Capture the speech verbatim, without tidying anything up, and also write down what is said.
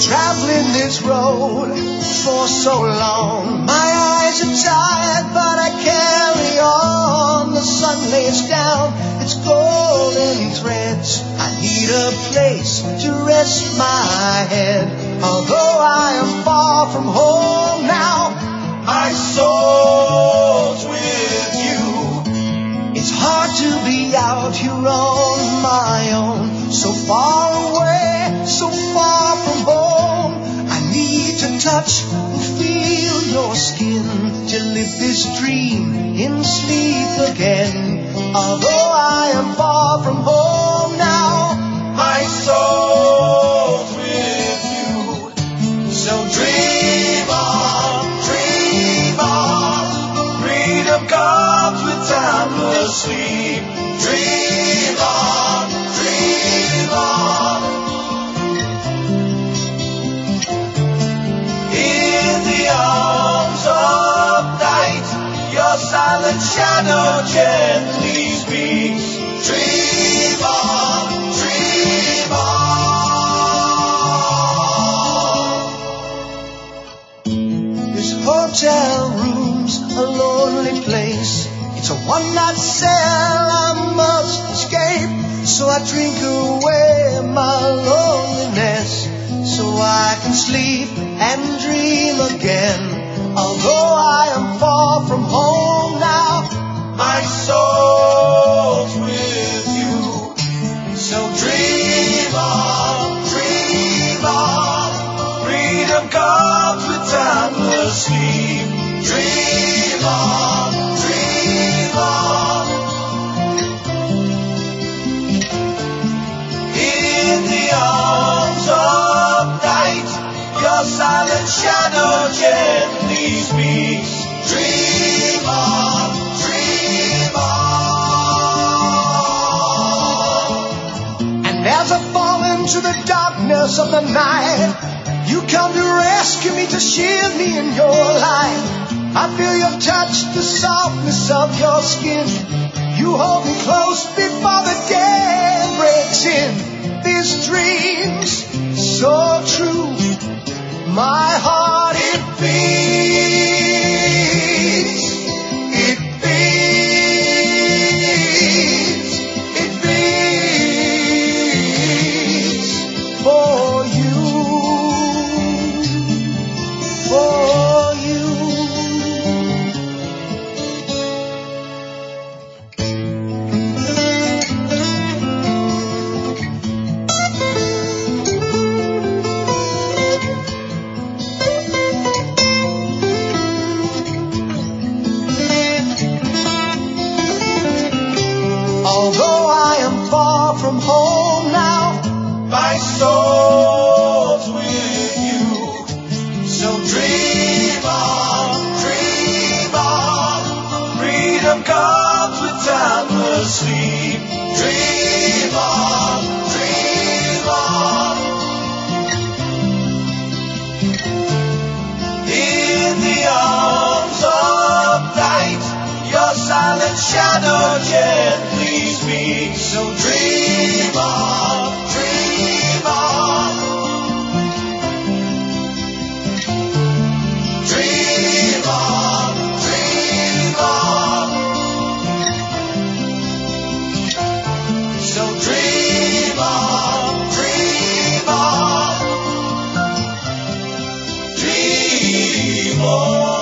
traveling this road for so long. My eyes are tired, but I carry on. The sun lays down its golden threads. I need a place to rest my head. Although I am far from home now, my soul's with you. It's hard to be out here on my own, so far away, so far from home. I need to touch and feel your skin, to live this dream in sleep again. Although I am far from home now, my soul's with you. So dream on, dream on. Freedom comes with timeless sleep. Dream on, dream on. In the arms of night, your silent shadow gently speaks. Dream on, dream on. This hotel room's a lonely place. It's a one-night cell I must escape. So I drink away my loneliness, so I can sleep and dream again. Although I am far from home now, my soul's with you. So dream on, dream on. Freedom comes with timeless sleep. Dream on, dream on. In the arms of night, your silent shadow gently speaks. Dream on, dream on. And as I fall into the darkness of the night, you come to rescue me, to shield me in your light. I feel your touch, the softness of your skin. You hold me close before the day breaks in. This dream's so true. My heart, it beats, it beats, it beats for you, for you. Although I am far from home now, my soul's with you. So dream on, dream on. Freedom comes with timeless sleep. Dream on, dream on. In the arms of night, your silent shadow gently speaks. So dream on, dream on. Dream on, dream on. So dream on, dream on. Dream on.